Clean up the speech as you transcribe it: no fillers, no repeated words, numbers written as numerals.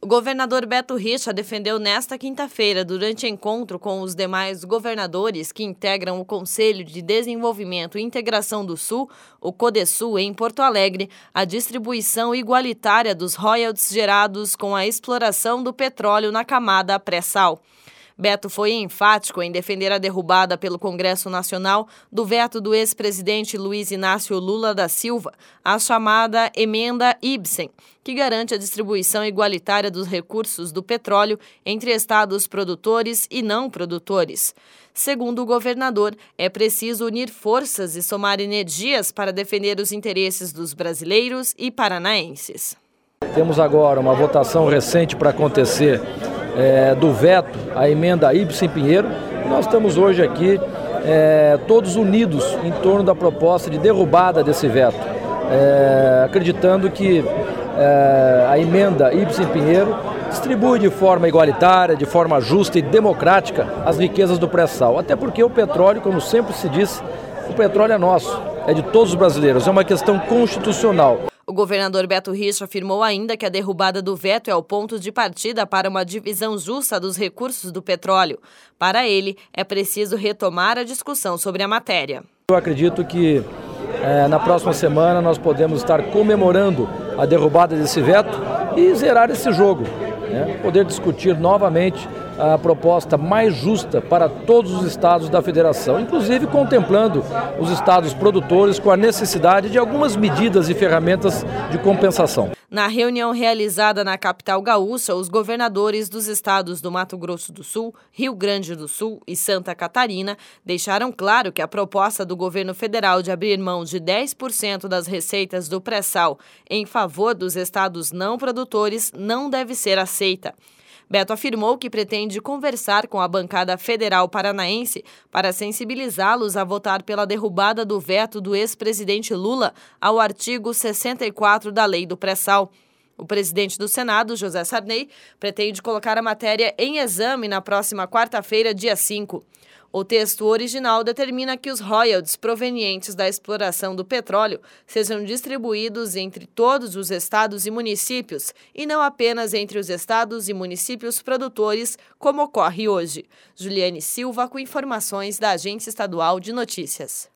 O governador Beto Richa defendeu nesta quinta-feira, durante encontro com os demais governadores que integram o Conselho de Desenvolvimento e Integração do Sul, o CODESUL, em Porto Alegre, a distribuição igualitária dos royalties gerados com a exploração do petróleo na camada pré-sal. Beto foi enfático em defender a derrubada pelo Congresso Nacional do veto do ex-presidente Luiz Inácio Lula da Silva, a chamada Emenda Ibsen, que garante a distribuição igualitária dos recursos do petróleo entre estados produtores e não produtores. Segundo o governador, é preciso unir forças e somar energias para defender os interesses dos brasileiros e paranaenses. Temos agora uma votação recente para acontecer do veto à emenda Ibsen Pinheiro. Nós estamos hoje aqui todos unidos em torno da proposta de derrubada desse veto, acreditando que a emenda Ibsen Pinheiro distribui de forma igualitária, de forma justa e democrática as riquezas do pré-sal. Até porque o petróleo, como sempre se diz, o petróleo é nosso, é de todos os brasileiros, é uma questão constitucional. O governador Beto Richa afirmou ainda que a derrubada do veto é o ponto de partida para uma divisão justa dos recursos do petróleo. Para ele, é preciso retomar a discussão sobre a matéria. Eu acredito que na próxima semana nós podemos estar comemorando a derrubada desse veto e zerar esse jogo, poder discutir novamente a proposta mais justa para todos os estados da federação, inclusive contemplando os estados produtores com a necessidade de algumas medidas e ferramentas de compensação. Na reunião realizada na capital gaúcha, os governadores dos estados do Mato Grosso do Sul, Rio Grande do Sul e Santa Catarina deixaram claro que a proposta do governo federal de abrir mão de 10% das receitas do pré-sal em favor dos estados não produtores não deve ser aceita. Beto afirmou que pretende conversar com a bancada federal paranaense para sensibilizá-los a votar pela derrubada do veto do ex-presidente Lula ao artigo 64 da Lei do Pré-Sal. O presidente do Senado, José Sarney, pretende colocar a matéria em exame na próxima quarta-feira, dia 5. O texto original determina que os royalties provenientes da exploração do petróleo sejam distribuídos entre todos os estados e municípios, e não apenas entre os estados e municípios produtores, como ocorre hoje. Juliane Silva, com informações da Agência Estadual de Notícias.